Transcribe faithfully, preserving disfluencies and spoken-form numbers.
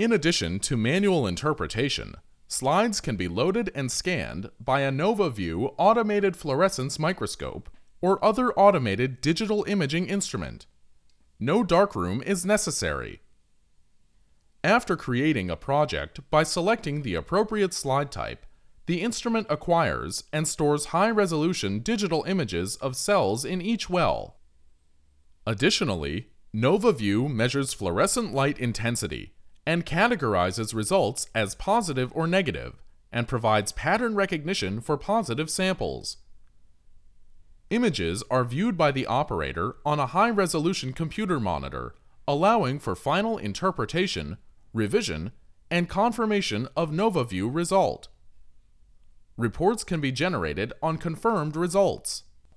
In addition to manual interpretation, slides can be loaded and scanned by a NovaView automated fluorescence microscope or other automated digital imaging instrument. No darkroom is necessary. After creating a project by selecting the appropriate slide type, the instrument acquires and stores high-resolution digital images of cells in each well. Additionally, NovaView measures fluorescent light intensity and categorizes results as positive or negative, and provides pattern recognition for positive samples. Images are viewed by the operator on a high-resolution computer monitor, allowing for final interpretation, revision, and confirmation of NovaView result. Reports can be generated on confirmed results.